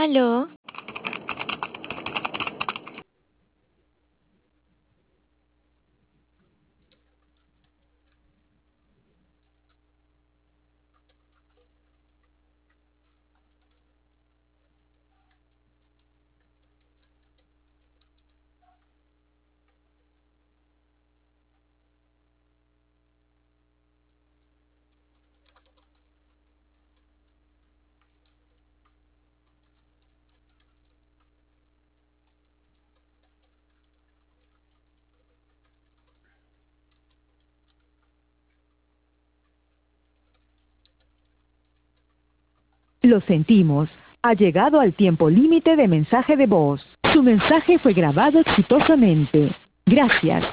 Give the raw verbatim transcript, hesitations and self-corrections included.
¿Aló? Lo sentimos. Ha llegado al tiempo límite de mensaje de voz. Su mensaje fue grabado exitosamente. Gracias.